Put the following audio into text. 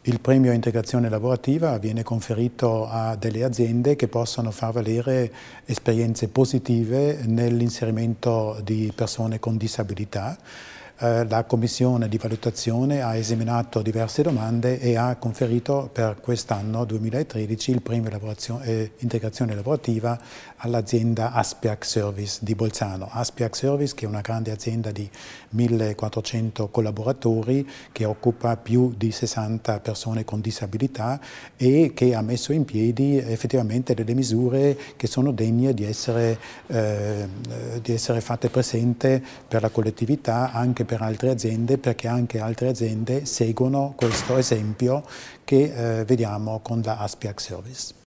Il premio integrazione lavorativa viene conferito a delle aziende che possano far valere esperienze positive nell'inserimento di persone con disabilità. La commissione di valutazione ha esaminato diverse domande e ha conferito per quest'anno 2013 il premio integrazione lavorativa all'azienda Aspiac Service di Bolzano. Aspiac Service, che è una grande azienda di 1400 collaboratori, che occupa più di 60 persone con disabilità e che ha messo in piedi effettivamente delle misure che sono degne di essere fatte presente per la collettività, anche per altre aziende, perché anche altre aziende seguono questo esempio che vediamo con la Aspiac Service.